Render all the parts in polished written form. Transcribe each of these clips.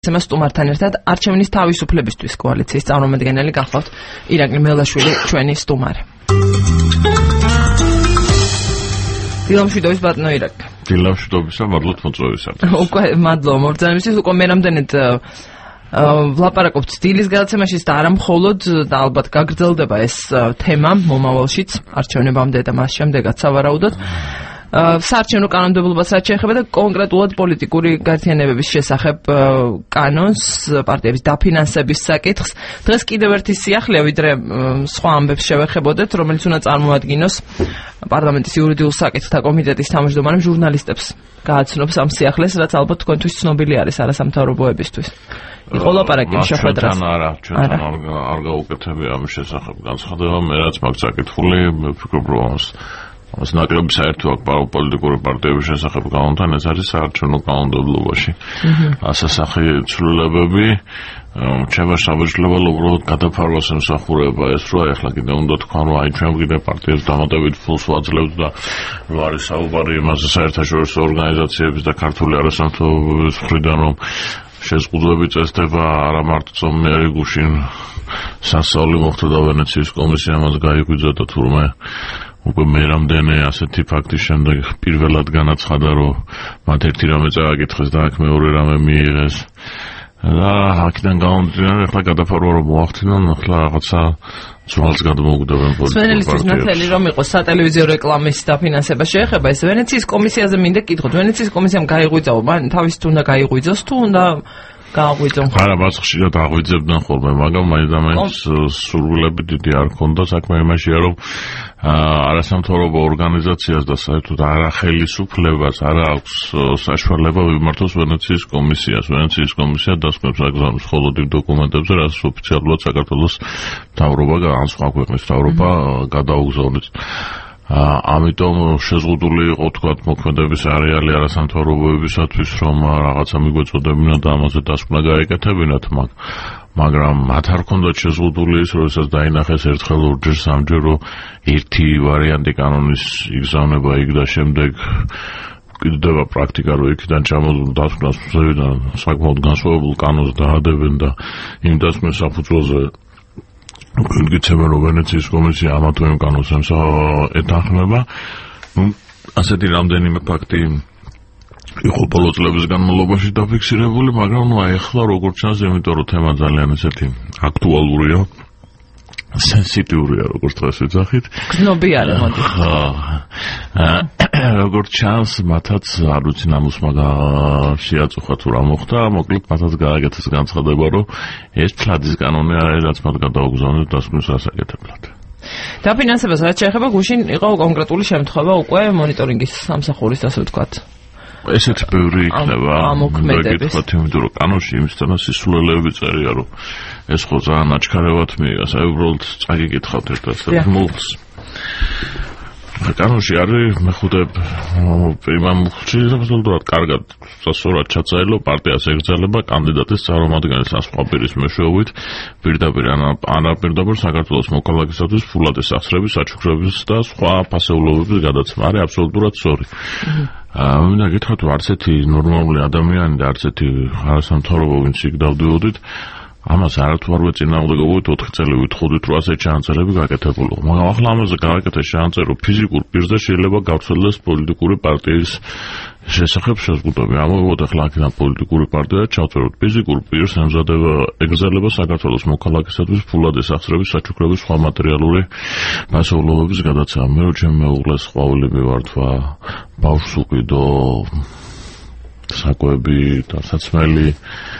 გადაცემა სტუმართან ერთად არჩევნის თავისუფლებისთვის კოალიციის წარმომადგენელი გახლავთ ირაკლი მელაშვილი ჩვენი სტუმარი. დილამშვიდობის ბატონო ირაკლი. დილამშვიდობისა, მადლობთ მოწვევისათვის. უკვე მადლობა მობრძანებისთვის, უკვე მე რამდენად ვლაპარაკობთ დილის გადაცემაშიც და არა მხოლოდ და ალბათ გაგრძელდება ეს თემა მომავალშიც არჩევნებამდე და მას შემდეგაც სავარაუდოდ. საარჩევნო კანონმდებლობას რაც შეეხება და კონკრეტულად პოლიტიკური გაერთიანებების შესახებ კანონს, პარტიების დაფინანსების საკითხს. დღეს კიდევ ერთი სიახლეა, ვიდრე სხვა ამბებს შევეხებოდეთ, რომელიც უნდა წარმოადგინოს პარლამენტის იურიდიულ საკითხთა კომიტეტის თავმჯდომარემ ჟურნალისტებს გააცნობს ამ სიახლეს, რაც ალბათ თქვენთვის ცნობილი არის არასამთავრობოებისთვის. იყო ლაპარაკი შეხვედრას. ჩვენთან არ გაუკეთებია ამის შესახებ განცხადება, მე რაც მაქვს საკითხული, მე ვფიქრობ, რომ ეს ნაკლები საერთო აქვს პოლიტიკური პარტიების შესახებ კანონთან, ეს არის საარჩევნო კანონმდებლობაში. ასასახი ცვლილებები რჩება საბჭოებრივ უბრალოდ გადაფარვას ემსახურება ეს, რომ ახლა კიდე უნდა თქვა, რომ აი ჩვენ კიდე პარტიებს დამატებით ფულს ვაძლევთ და რომ არის საუბარი იმაზე საერთაშორისო ორგანიზაციების და ქართული არასამთავრობოების მხრიდან, რომ შეზღუდვები წესდება არა მარტო ზომიერი გუშინ სასწაული მოხდა და ვენეციის კომისიამ მას გაიგვიძა და თურმე უკვე მე რამდენი ასეთი ფაქტის შემდეგ პირველად განაცხადა, რომ მათ ერთი რამე წააკითხეს და აქ მეორე რამე მიიღეს. და აქედან გამომდინარე, ახლა გადაფარვა რომ მოახდინონ, ახლა რაღაცა ძვალს გადმოუგდებენ პოლიტიკურ სვენელისთვის ნათელი რომ იყოს სატელევიზიო რეკლამის დაფინანსება შეეხება, ეს ვენეციის კომისიაზე მინდა კითხოთ. ვენეციის კომისიამ გაიღვიძა, მან თავის უნდა გაიღვიძოს თუ უნდა გააღვიძონ? არა, მას ხშირად აღვიძებდნენ ხოლმე, მაგრამ მაინც სურვილები დიდი არ ქონდა. საქმე იმაშია, რომ არასამთავრობო ორგანიზაციას და საერთოდ არახელისუფლებას არ აქვს საშუალება ვიმართოს ვენეციის კომისიას. ვენეციის კომისია დასკვნებს აგზავნებს მხოლოდ იმ დოკუმენტებზე, რაც ოფიციალურად საქართველოს მთავრობა ან სხვა ქვეყნის მთავრობა გადაუგზავნეს. ამიტომ შეზღუდული იყო თქვათ მოქმედების არეალი არასამთავრობოებისათვის, რომ რაღაცა მიგვეწოდებინათ და ამაზე დასკვნა გაეკეთებინათ, მაგრამ მათ არ ქონდათ შეზღუდული ის, როდესაც დაინახეს ერთხელ ორჯერ სამჯერ, რომ ერთი ვარიანტი კანონის იგზავნება იქ და შემდეგ კიდევა პრაქტიკა, რომ იქიდან ჩამოდούν დასკვნას საკმაოდ განსხვავებულ კანონს დაადებენ და იმ დასკვნის საფუძველზე გიცემენ, რომ ვენეციის კომისია ამა თუ იმ კანონს ეთანხმება. ასეთი რამდენიმე ფაქტი იყო ბოლო წლების განმავლობაში დაფიქსირებული, მაგრამ აი ახლა როგორც ჩანს, იმიტომ რომ თემა ძალიან ესეთი აქტუალურია, სენსიტიურია, როგორც დღეს ვიძახით. გზნობიარე, მოდი. როგორც ჩანს, მათაც არ ვიცი ნამუსმა შეაწუხა თუ რა მოხდა, მოკლედ მათაც გააკეთეს განცხადება, რომ ეს ფლადის კანონი არის, რაც მათ გადაუგზავნეს დასკვნის ასაკეთებლად. დაფინანსებას რაც შეეხება, გუშინ იყო კონკრეტული შემთხვევა უკვე მონიტორინგის სამსახურის, ასე ვთქვათ. ესეც ბევრი იქნება ამოქმედების. იმიტომ რომ კანონში იმისთანა სისულელეები წერია, რომ ეს ხო ძალიან აჩქარებად მიიღეს. აი უბრალოდ წაგიკითხავთ ერთ-ერთ მუხლს. კანონში არის მეხუთე პრიმა მუხლში, აბსოლუტურად კარგად სასურვად ჩაწერილო პარტიას ეკრძალება კანდიდატის წარმომადგენლის ან სხვა პირის მეშვეობით პირდაპირ ან არაპირდაპირ საქართველოს მოქალაქისათვის ფულადის სახსრების, საჩუქრების და სხვა ფასეულობების გადაცემა. არის აბსოლუტურად სწორი. მინდა გითხრათ, რომ არც ერთი ნორმალური ადამიანი და არც ერთი არასამთავრობო ვინც იქ დავდიოდით, ამას არათუ არ ვეწინააღმდეგობთ 4 წელი ვითხოვდით, რომ ასეთ ჩანაწერები გაკეთებულიყო. მაგრამ ახლა ამაზე გააკეთეს ჩანაწერი, რომ ფიზიკურ პირზე შეიძლება გავრცელდეს პოლიტიკური პარტიის შესახებ შეზღუდვები. ამოვიღოთ ახლა აქედან პოლიტიკური პარტია ჩავწეროთ ფიზიკურ პირს ემზადება საქართველოს მოქალაქისათვის ფულადის სახსრების, საჩუქრების, სხვა მატერიალური ფასეულობების გადაცემა. მე რო ჩემი მეუღლეს ყვავილი მივართვა, ბავშვს უყიდო, საკვები, დასაცმელი.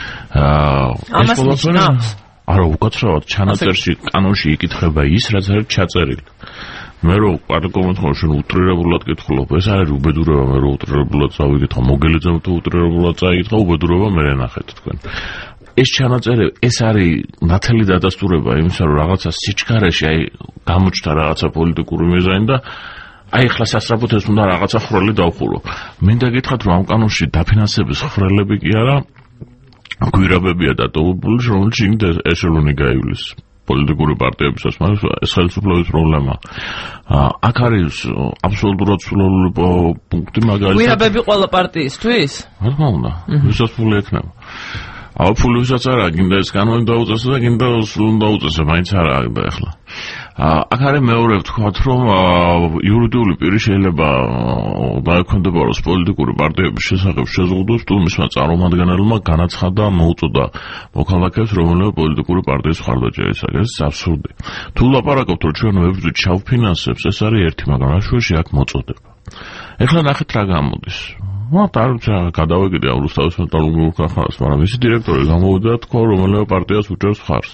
ამას ნიშნავს? არა, უკაცრავად ჩანაწერში, კანონში იკითხება ის, რაც არის ჩაწერილი. მე რო პარლამენტში უტრირებულად კითხულობ, ეს არის უბედურება, მე რო უტრირებულად წავიკითხა, მოგელიძებთ უტრირებულად წაიკითხა, უბედურება მე ნახეთ თქვენ. ეს ჩანაწერი, ეს არის ნათელი დადასტურება იმისა, რომ რაღაცა სიჩქარეში აი გამოჩნდა რაღაცა პოლიტიკური მიზანი და აი ახლა სასწრაფოდ ეს უნდა რაღაცა ხრელი დავხურო. მინდა გითხრათ, რომ ამ კანონში დაფინანსების ხრელები კი არა, გვირაბებია დატოვებული, რომელიც იქ ეშელონი გაივლის პოლიტიკური პარტიებისას, მაგრამ ეს ხელისუფლების პრობლემა. აქ არის აბსოლუტურად სრული პუნქტი, მაგალითად. გვირაბები ყველა პარტიისთვის? რა უნდა? ვისაც ფული ექნება. აბა ფულვისაც არა, გინდა ეს კანონი დაუწესო და გინდა სულ დაუწესო, მაინც არა და ახლა. აქ არის მეორე ვთქვათ, რომ იურიდიული პირი შეიძლება დაექვემდებაროს პოლიტიკური პარტიების შესახებ შეზღუდვებს, თუ მისმა წარმომადგენელმა განაცხადა მოუწოდა მოქალაქეებს, რომელიმე პოლიტიკური პარტიის მხარდაჭერა ისაგეს. ეს აბსურდი. თუ ლაპარაკობთ, რომ ჩვენ ვებრძვით ჩავფინანსებს, ეს არის ერთი, მაგრამ რა შუაში აქ მოწოდება. ეხლა ნახეთ რა გამოდის. არ გადავეკიდე რუსთავის მეტალურგიულ ქარხანას, მაგრამ მისი დირექტორი გამოვიდა და თქვა, რომელიმე პარტიას უჭერს მხარს.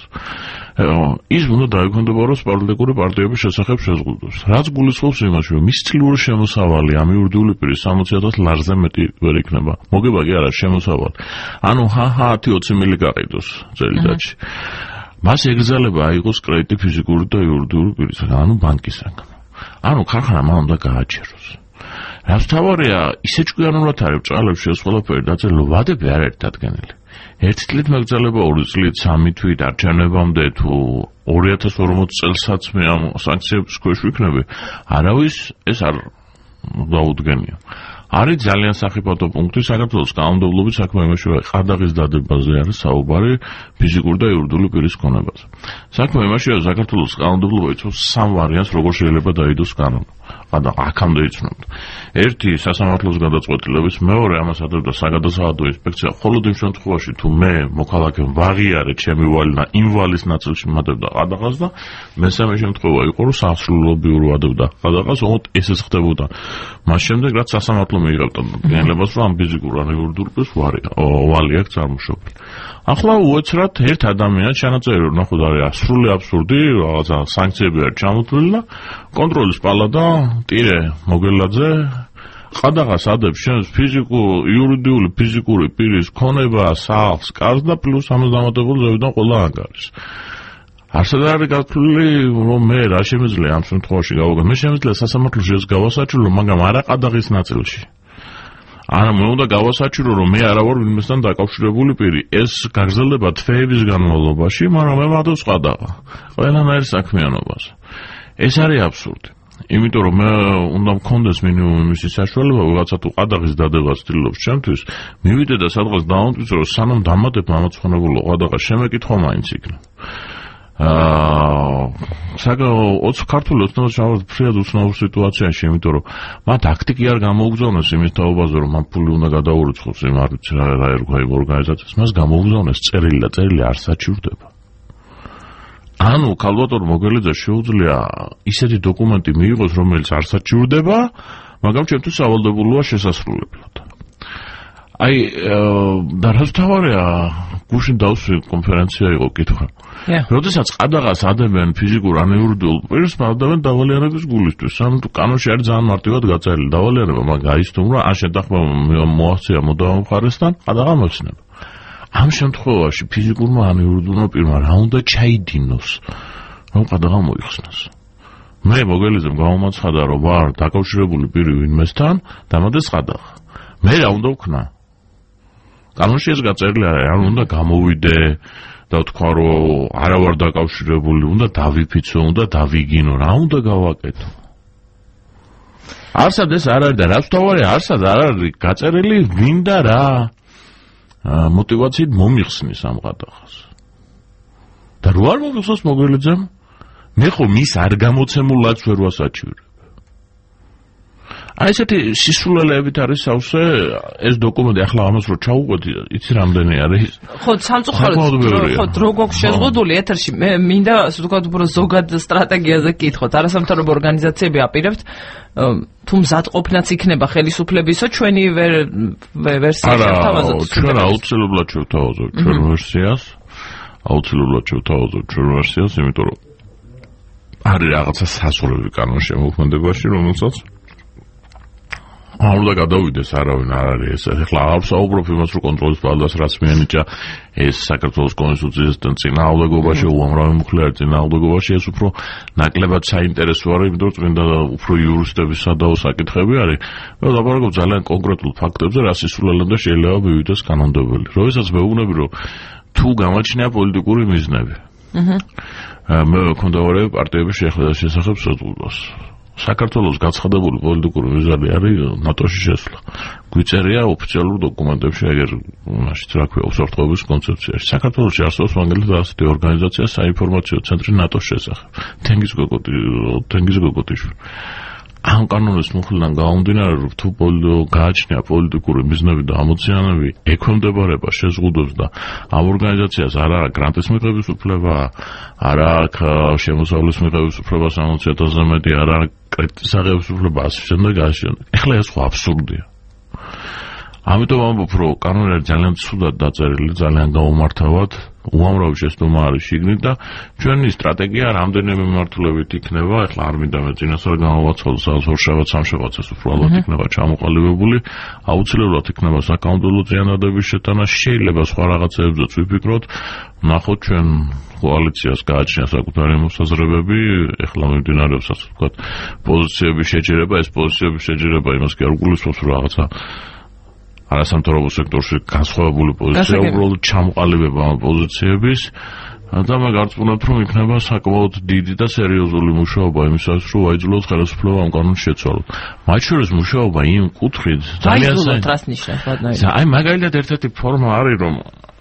ის უნდა დაექვემდებაროს პოლიტიკური პარტიების შესახებ შეზღუდვებს. რაც გულისხმობს იმაში, რომ მის წლიური შემოსავალი ამ იურიდიული პირის 60,000 ლარზე მეტი ვერ იქნება. მოგება კი არა შემოსავალი. ანუ 10-20 მილი გაყიდოს წელიწადში. მას ეგზალება აიღოს კრედიტი ფიზიკური და იურიდიული პირისაგან, ანუ ბანკისაგან. ანუ ქარხანა მან უნდა გააჩეროს. რაც თავარია, ისე ჭკვიანურად არის ბჭყალებში ეს ყველაფერი დაწერილი, ვადები არ არის დადგენილი. 1 წლით მეკრძალება, 2 წლით, 3 თვით არჩევნებამდე თუ 2040 წელსაც მე ამ სანქციების ქვეშ ვიქნები, არავის ეს არ დაუდგენია. არის ძალიან სახიფათო პუნქტი საქართველოს კანონმდებლობის საქმე იმაში, რომ ყადაღის დადებაზე არის საუბარი ფიზიკური და იურიდიული პირის ქონებაზე. საქმე იმაში, რომ საქართველოს კანონმდებლობა იცავს 3 ვარიანტს, როგორ შეიძლება დაიდოს კანონი. აქამდე იცნობდა. ერთი სასამართლოს გადაწყვეტილების, მეორე ამას ადევდა საგადასახადო ინსპექცია, მხოლოდ იმ შემთხვევაში, თუ მე მოქალაქემ ვაღიარე ჩემი ვალი და იმ ვალის ნაწილში მადევდა ყადაღას და მესამე შემთხვევა იყო, რომ სასრულობრივ ადევდა ყადაღას, ოღონდ ესეც ხდებოდა. მას შემდეგ რაც სასამართლო მიიღებდა განლებას, რომ ამ ფიზიკურ ან იურიდიულ პირს ვალი აქვს წარმოშობილი. ახლა უეცრად ერთ ადამიანს ჩანაწერი, რომ ნახოთ არის სრული აბსურდი, რაღაცა სანქციები არ ჩამოთვლილი და კონტროლის პალატა ტირე მოგელაძე ყადაღას ადებს შენს იურიდიული ფიზიკური პირის ქონება, სახლს, კარს და პლუს ამას დამატებული ზევიდან ყველა ანგარიშს. არსად არის გათვლილი, რომ მე რა შემიძლია ამ შემთხვევაში გავაკეთო. მე შემიძლია სასამართლოში ეს გავასაჩურო, მაგრამ არა ყადაღის ნაწილში. არა, მე უნდა გავასაჩურო, რომ მე არა ვარ ვინმესთან დაკავშირებული პირი. ეს გაგრძელდება თვეების განმავლობაში, მაგრამ მე მადავს ყადაღა. ყველანაირ საქმიანობას. ეს არის აბსურდი. იმიტომ რომ მე უნდა მქონდეს მინიმუმ იმისი საშუალება, ვიღაცა თუ ყადაღის დადებას ცდილობს ჩემთვის, მივიდე და სადღაც დავამტკიცო, რომ სანამ დამატებ მამოცხონებულო ყადაღას, შემეკითხვა მაინც იქნება. ქართული ოცნებაში ფრიად უცნაურ სიტუაციაში, იმიტომ რომ მათ აქტი კი არ გამოუგზავნეს იმის თაობაზე, რომ მან ფული უნდა გადაურიცხოს იმ არ ვიცი რა ერქვა იმ ორგანიზაციას, მას გამოუგზავნეს წერილი და წერილი არ საჩივრდება. ანუ ქალბატონ მოგელიძე შეუძლია ისეთი დოკუმენტი მიიღოს, რომელიც არ საჩივრდება, მაგრამ ჩემთვის სავალდებულოა შესასრულებლად. აი და რაც თავარია, გუშინ დავსვი კონფერენცია იყო კითხვა. როდესაც ყადაღას ადებენ ფიზიკურ ან იურიდიულ პირს, მადავენ დავალიანების გულისთვის. ანუ კანონში არის ძალიან მარტივად გაწერილი დავალიანება, მაგრამ გაისტუმრა, ან შეთანხმება მოაღწია მოდავან მხარესთან, ყადაღა მოხსნება. ამ შემთხვევაში ფიზიკურმა ან იურიდიულმა პირმა რა უნდა ჩაიდინოს, რომ ყადაღა მოიხსნას. მე მოგელიძემ გამომაცხადა, რომ ვარ დაკავშირებული პირი ვინმესთან, დამადეს ყადაღა. მე რა უნდა ვქნა? კანონში ეს გაწერილი არის, ანუ უნდა გამოვიდე და თქვა, რომ არა ვარ დაკავშირებული, უნდა დავიფიცო, უნდა დავიგინო, რა უნდა გავაკეთო? არსად ეს არ არის და რაც თავარია, არსად არ არის გაწერილი, ვინ და რა მოტივაციით მომიხსნის ამ ყადაღას. და რო არ მომიხსნას მოგელიძემ, მე ხო მის არ გამოცემულაც ვერ ვასაჩივრებ. აი ესეთი სისულელეებით არის სავსე ეს დოკუმენტი, ახლა ამას რო ჩაუყვეთ, იცი რამდენი არის? ხო, სამწუხაროდ ხო დრო გვაქვს შეზღუდული ეთერში. მე მინდა ასე ვთქვათ, უფრო ზოგად სტრატეგიაზე კითხოთ. არასამთავრობო ორგანიზაციები აპირებთ თუ მზადყოფნაც იქნება ხელისუფლებისო, ჩვენი ვერსია შევთავაზოთ. ჩვენ აუცილებლად შევთავაზოთ ჩვენ ვერსიას. აუცილებლად შევთავაზოთ ჩვენ ვერსიას, იმიტომ რომ არის რაღაცა სასწორები კანონში მოქმედებაში, რომელსაც არ უნდა გადავიდეს არავინ არ არის ეს. ახლა არ საუბრობ იმას, რომ კონტროლის პალატას რაც მიენიჭა ეს საქართველოს კონსტიტუციასთან წინააღმდეგობაში, უამრავი მუხლი არის წინააღმდეგობაში, ეს უფრო ნაკლებად საინტერესო არის, იმიტომ რომ წმინდა უფრო იურისტების სადაო საკითხები არის. მე ლაპარაკობ ძალიან კონკრეტულ ფაქტებზე, რა სისულელემდე შეიძლება მივიდეს კანონმდებელი. როდესაც მეუბნები, რომ თუ გამოჩნია პოლიტიკური მიზნები. მე მქონდა პარტიების შესახებ შეზღუდვას. საქართველოს გაცხადებული პოლიტიკური მიზანი არის ნატოში შესვლა. გვიწერია ოფიციალურ დოკუმენტებში, ეგერ მაშინ რა ქვია, უსაფრთხოების კონცეფციაში. საქართველოში არსებობს მაგალითად ასეთი ორგანიზაცია საინფორმაციო ცენტრი ნატოს შესახებ. თენგიზ გოგოტიშვილი. ამ კანონის მუხლიდან გამომდინარე, თუ გააჩნია პოლიტიკური მიზნები და ამოცანები, ექვემდებარება შეზღუდვებს და ამ ორგანიზაციას არ აქვს გრანტის მიღების უფლება, არ აქვს შემოსავლის მიღების უფლება 60,000-ზე მეტი, არ აქვს კრედიტის აღების უფლება, ასე შემდეგ. ეხლა ეს ხო აბსურდია. ამიტომ ამბობ, რომ კანონი არის ძალიან ცუდად დაწერილი, ძალიან გაუმართავად, უამრავი შეცდომა არის შიგნით და ჩვენი სტრატეგია რამდენიმე მიმართულებით იქნება, ეხლა არ მინდა მე წინასწარ გამოვაცხადო, ორშაბათს სამშაბათს ეს უფრო ალბათ იქნება ჩამოყალიბებული, აუცილებლად იქნება საკანონმდებლო ზიანადების შეტანა, შეიძლება სხვა რაღაცებზეც ვიფიქროთ, ნახოთ ჩვენ კოალიციას გააჩნია საკუთარი მოსაზრებები, ეხლა მიმდინარეობს ასე ვთქვათ, პოზიციების შეჯერება, ეს პოზიციების შეჯერება იმას კი არ გულისხმობს, რომ რაღაცა არასამთავრობო სექტორში განსხვავებული პოზიცია, უბრალოდ ჩამოყალიბება ამ პოზიციების და მე გარწმუნებთ, რომ იქნება საკმაოდ დიდი და სერიოზული მუშაობა იმისათვის, რომ აიძულოთ ხელისუფლება ამ კანონს შეცვალოს. მათ შორის მუშაობა იმ კუთხით ძალიან აი მაგალითად ერთ-ერთი ფორმა არის, რომ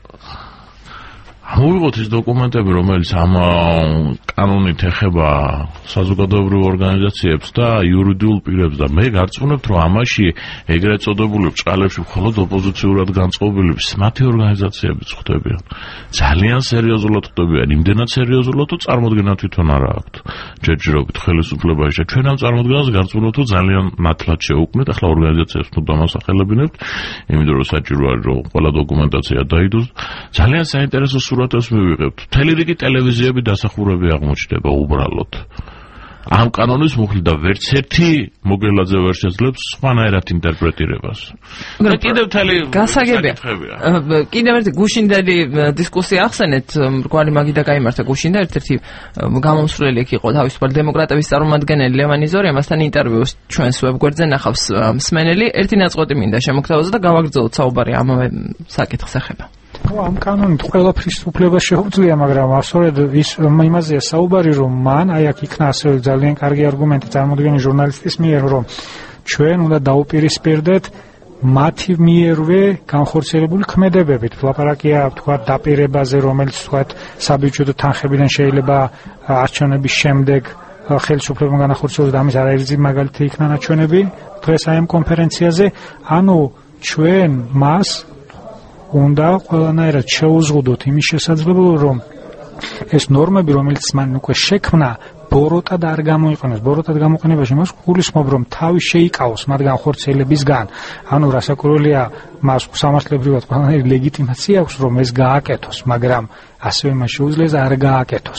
მოვიღოთ ის დოკუმენტები, რომელიც ამ კანონით ეხება საზოგადოებრივ ორგანიზაციებს და იურიდიულ პირებს და მე გარწმუნებთ, რომ ამაში ეგრეთ წოდებული ბრჭყალებში მხოლოდ ოპოზიციურად განწყობილი მათი ორგანიზაციებიც ხვდებიან. ძალიან სერიოზულად ხვდებიან, იმდენად სერიოზულად, რომ წარმოდგენა თვითონ არ აქვთ. ჯერჯერობით ხელისუფლებაში და ჩვენ ამ წარმოდგენას გარწმუნებთ, რომ ძალიან ნათლად შევუკვნით, ახლა ორგანიზაციებს თუ დამასახელებინებთ, იმიტომ რომ საჭირო არის, რომ ყველა დოკუმენტაცია დაიდოს. ძალიან საინტერესო სურათებს მივიღებთ. მთელი რიგი ტელევიზიები დასახურები აღმოჩნდება უბრალოდ. ამ კანონის მუხლი და ვერც ერთი მოგელაძე ვერ შეძლებს სხვანაირად ინტერპრეტირებას. და კიდევ მთელი გასაგებია. კიდევ ერთი გუშინდელი დისკუსია ახსენეთ, მრგვალი მაგიდა გაიმართა გუშინდა ერთ-ერთი გამომსვლელი იქ იყო თავისუფალი დემოკრატების წარმომადგენელი ლევანი ზორია, მასთან ინტერვიუს ჩვენს ვებგვერდზე ნახავს მსმენელი. ერთი ნაწყვეტი მინდა შემოგთავაზო და გავაგრძელოთ საუბარი ამავე საკითხს ეხება. ამ კანონით ყველაფრის უფლება შეუძლია, მაგრამ ასორედ ის იმაზეა საუბარი, რომ მან აი აქ იქნა ასევე ძალიან კარგი არგუმენტი წარმოდგენილი ჟურნალისტის მიერ, რომ ჩვენ უნდა დაუპირისპირდეთ მათი მიერვე განხორციელებული ქმედებებით. ლაპარაკია თქვა დაპირებაზე, რომელიც თქვა საბიუჯეტო თანხებიდან შეიძლება არჩევნების შემდეგ ხელისუფლებამ განახორციელოს და ამის არაერთი მაგალითი იქნა ნაჩვენები დღეს აი ამ კონფერენციაზე. ანუ ჩვენ მას უნდა ყველანაირად შევუზღუდოთ იმის შესაძლებლობა, რომ ეს ნორმები, რომელიც მან უკვე შექმნა, ბოროტად არ გამოიყენოს. ბოროტად გამოყენებაში მას გულისხმობ, რომ თავი შეიკავოს მათგან ხორციელებისგან. ანუ რასაკვირველია, მას სამართლებრივად ყველანაირი ლეგიტიმაცია აქვს, რომ ეს გააკეთოს, მაგრამ ასევე მას შეუძლია არ გააკეთოს.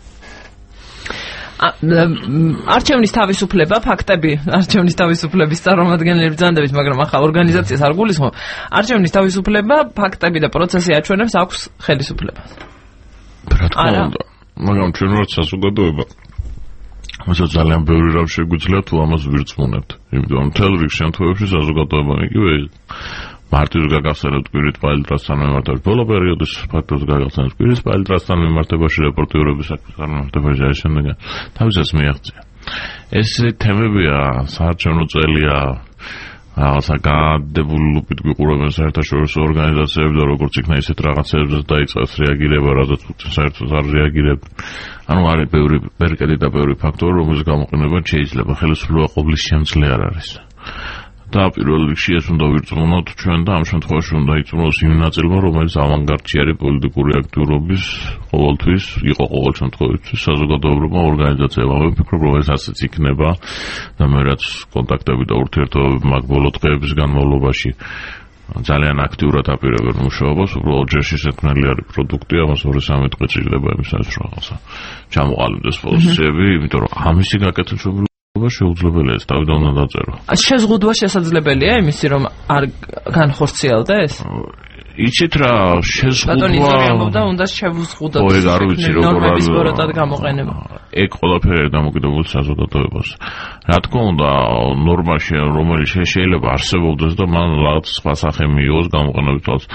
არჩევნის თავისუფლება, ფაქტები, არჩევნის თავისუფლების წარმომადგენლები ბრძანდებით, მაგრამ ახალ ორგანიზაციას არ გულისხმობ. არჩევნის თავისუფლება, ფაქტები და პროცესი აჩვენებს აქვს ხელისუფლებას. რა თქმა უნდა, მაგრამ ჩვენ ვართ საზოგადოება. მასაც ძალიან ბევრი რამ შეგვიძლია თუ ამას ვირწმუნებთ. იმიტომ რომ მთელ რიგ შემთხვევებში საზოგადოება იგივე მარტივად გაგახსენებთ კვირითპაილ დრასთან მიმართებაში, ბოლო პერიოდის ფაქტებს გაგახსენებთ კვირითპაილ დრასთან მიმართებაში, რეპორტიორების მიმართებაში არის შემდეგ თავისას მიაღწია. ეს თემებია, საარჩევნო წელია, რაღაცა განადებულებით გვიყურებენ საერთაშორისო ორგანიზაციები და როგორც იქნა ისეთ რაღაცებზეც დაიწყეს რეაგირება, რადგან საერთოდ არ რეაგირებენ. ანუ არის ბევრი ბერკეტი და ბევრი ფაქტორი, რომელზეც გამოყენება შეიძლება ხელისუფლება ყოვლის შემძლე არ არის. და პირველ რიგში ეს უნდა ვირწმუნოთ ჩვენ და ამ შემთხვევაში უნდა იწმუნოს იმ ნაწილმა, რომელიც ავანგარდში არის პოლიტიკური აქტიურობის ყოველთვის, იყო ყოველ შემთხვევაში საზოგადოებრივმა ორგანიზაციებმა. მე ვფიქრობ, რომ ეს ასეც იქნება და მე რაც კონტაქტები და ურთიერთობები მაგ ბოლო დღეების განმავლობაში ძალიან აქტიურად აპირებენ მუშაობას, უბრალოდ ჯერ შესაძლებელი არის პროდუქტი, ამას 2-3 დღე ჭირდება იმისათვის, რომ რაღაცა ჩამოყალიბდეს პოზიციები, იმიტომ რომ ამისი გაკეთება შეუძლებელია, ეს თავიდან უნდა დაწერო. შეზღუდვა შესაძლებელია იმისი, რომ არ განხორციელდეს? იცით რა, შეზღუდვა ბატონი ზორი ამბობდა, უნდა შევუზღუდოთ. ო, ეგ არ ვიცი როგორ ნორმების ბოროტად გამოყენება. ეგ ყველაფერი არის დამოკიდებული საზოგადოებას. რა თქმა უნდა, ნორმაში, რომელიც შეიძლება არსებობდეს და მან რაღაც სხვა სახე მიიღოს გამოყენების თვალს.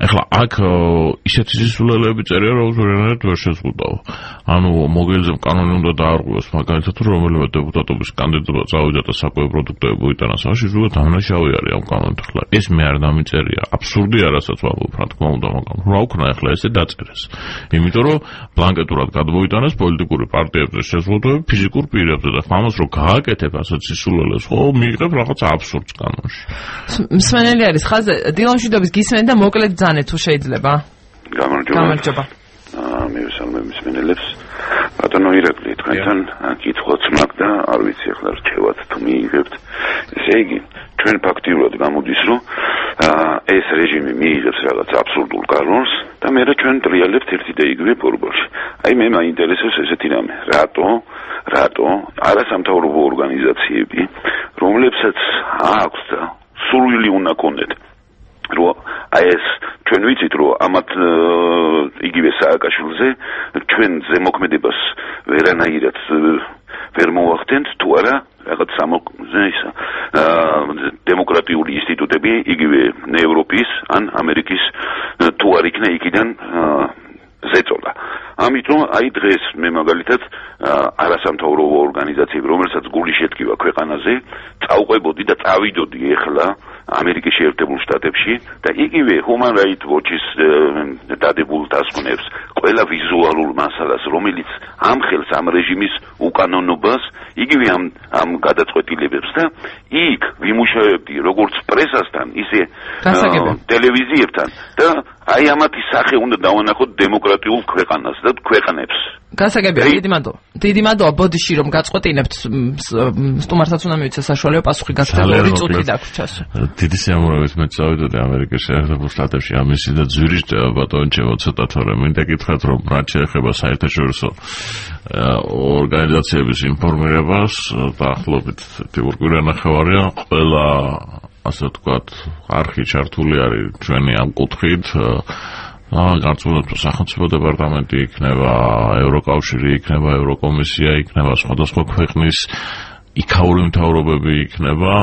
ეხლა აქ ისეთი სისულელეები წერია, რომ ზურიანად ვერ შეზღუდავ. ანუ მოგელზე კანონი უნდა დაარღვიოს, მაგალითად თუ რომელიმე დეპუტატობის კანდიდატურა წავიდა და საკვები პროდუქტები მოიტანა საში, ზოგადად დამნაშავე არის ამ კანონით. ეხლა ეს მე არ დამიწერია. აბსურდი არასაც ვამბობ, რა თქმა უნდა, მაგრამ რა ვქნა ეხლა ესე დაწერეს. იმიტომ რომ ბლანკეტურად გადმოიტანეს პოლიტიკური პარტიებზე შეზღუდვები ფიზიკურ პირებზე და ამას რომ გააკეთებ ასეთ სისულელეს, ხო, მიიღებ რაღაც აბსურდს კანონში. მსმენელი არის ხაზე დილამშვიდობის გისმენ და მოკლედ ძანე თუ შეიძლება. გამარჯობა. მივესალმებ მსმენელებს. ბატონო ირაკლი, თქვენთან კითხვაც მაქვს და არ ვიცი ახლა რჩევათ თუ მიიღებთ. ესე იგი, ჩვენ ფაქტიურად გამოდის, რომ ეს რეჟიმი მიიღებს რაღაც აბსურდულ კანონს და მე ჩვენ ტრიალებთ ერთი და იგივე ბორბალში. აი მე მაინტერესებს ესეთი რამე. რატო არასამთავრობო ორგანიზაციები, რომლებსაც აქვს და სურვილი უნდა კონდეთ, რომ აი ეს ჩვენ ვიცით, რომ ამათ იგივე სააკაშვილზე ჩვენ ზემოქმედებას ვერანაირად ვერ მოვახდენთ თუ არა რაღაც დემოკრატიული ინსტიტუტები იგივე ევროპის ან ამერიკის თუ არ იქნა იქიდან ზეწოლა. ამიტომ აი დღეს მე მაგალითად არასამთავრობო ორგანიზაციები, რომელსაც გული შედგება ქვეყანაზე, წავყვებოდი და წავიდოდი ეხლა ამერიკის შეერთებულ შტატებში და იგივე Human Rights Watch-ის დადებულ დასკვნებს, ყველა ვიზუალურ მასალას, რომელიც ამხელს ამ რეჟიმის უკანონობას, იგივე ამ გადაწყვეტილებებს და იქ ვიმუშავებდი როგორც პრესასთან, ისე ტელევიზიებთან და აი ამათი სახე უნდა დავანახოთ დემოკრატიულ ქვეყანას და ქვეყნებს. გასაგებია, დიდი მადლობა ბოდიში რომ გაწყვეტინებთ, სტუმარსაც უნდა მივიცეს საშუალება პასუხი გასცეთ 2 წუთი დაგვრჩას. დიდი სიამოვნებით მე წავიდოდი ამერიკის შეერთებულ შტატებში ამისი და ძვირიშდება ბატონჩემო ცოტა თორემ მინდა გითხრათ რომ რაც შეეხება საერთაშორისო ორგანიზაციების ინფორმირებას დაახლოებით 1 კვირანახევარია ყველა ასე ვთქვათ არხი ჩართული არის ჩვენი ამ კუთხით გარკვეულად სახელმწიფო დეპარტამენტი იქნება, ევროკავშირი იქნება, ევროკომისია იქნება, სხვადასხვა ქვეყნის იქაური მთავრობები იქნება,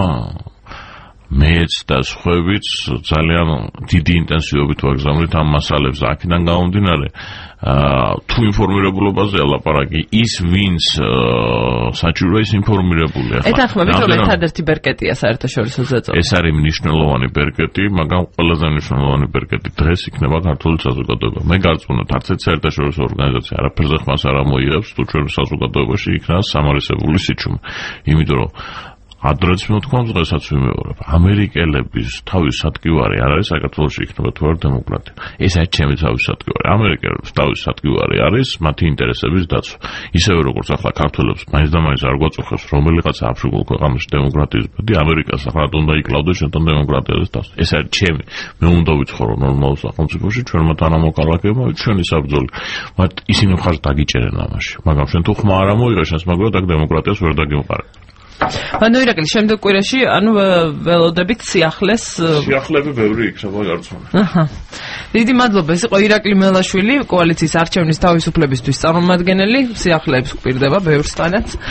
მეც და სხვაებიც ძალიან დიდი ინტენსივობით ვაგზავნით ამ მასალებს აქედან გამომდინარე. თუ ინფორმირებულობაზეა ლაპარაკი, ის ვინც საჭიროა ის ინფორმირებულია. ეთანხმებით რომ ერთადერთი ბერკეტია საერთაშორისო ზეწოლა. ეს არის მნიშვნელოვანი ბერკეტი, მაგრამ ყველაზე მნიშვნელოვანი ბერკეტი დღეს იქნება ქართული საზოგადოება. მე გარწმუნებთ, არც ერთ საერთაშორისო ორგანიზაცია არაფერზე ხმას არ ამოიღებს, თუ ჩვენ საზოგადოებაში იქნება სამარისებული სიჩუმე. იმიტომ რომ ადრეც მეთქვა დღესაც ვიმეორებ. ამერიკელების თავის სადგივარი არ არის საქართველოში იქნება თუ არ დემოკრატია. ეს არის ჩემი თავის სადგივარი. ამერიკელების თავის სადგივარი არის მათი ინტერესების დაცვა. ისევე როგორც ახლა ქართველებს მაინც და მაინც არ გვაწუხებს რომელიღაცა აფრიკულ ქვეყანაში დემოკრატიის ბედი, ამერიკას ახლა უნდა იკლავდეს შენთან დემოკრატიაზე თავს. ეს არის ჩემი. მე უნდა ვიცხოვრო ნორმალურ სახელმწიფოში, ჩვენმა თანამოქალაქეებმა, ჩვენი საბრძოლი. მათ ისინი მხარს დაგიჭერენ ამაში. მაგრამ შენ თუ ხმა არ ამოიღე, შენს მაგრად აქ დემოკრატიას ვერ დაგიმყარებ. ანუ ირაკლი შემდეგ კვირაში ანუ ველოდებით სიახლეები ბევრი იქნება გარწმუნებული. დიდი მადლობა. ეს იყო ირაკლი მელაშვილი, კოალიციის არჩევნის თავისუფლებისთვის წარმომადგენელი. სიახლეებს გვპირდება ბევრს თანაც.